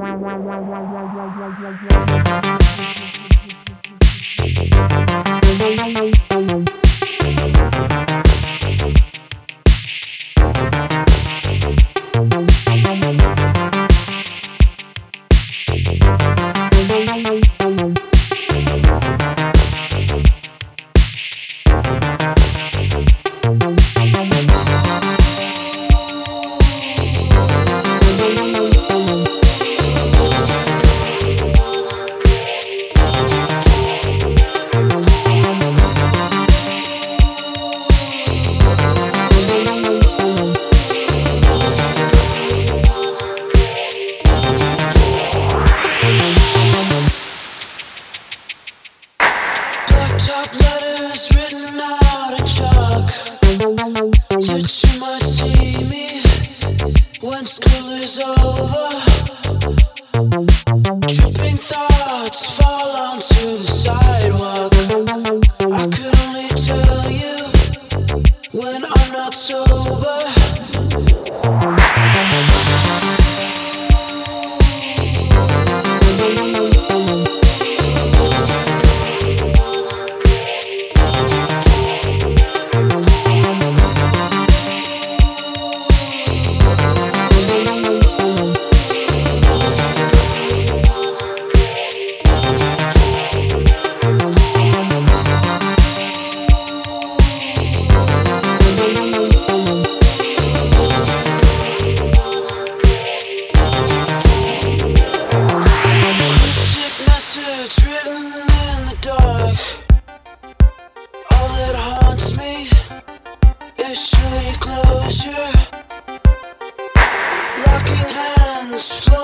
Top letters written out in chalk. That you might see me when school is over. Tripping thoughts fall onto the sidewalk. I could only tell you when I'm not sober. Written in the dark. All that haunts me is surely closure. Locking hands.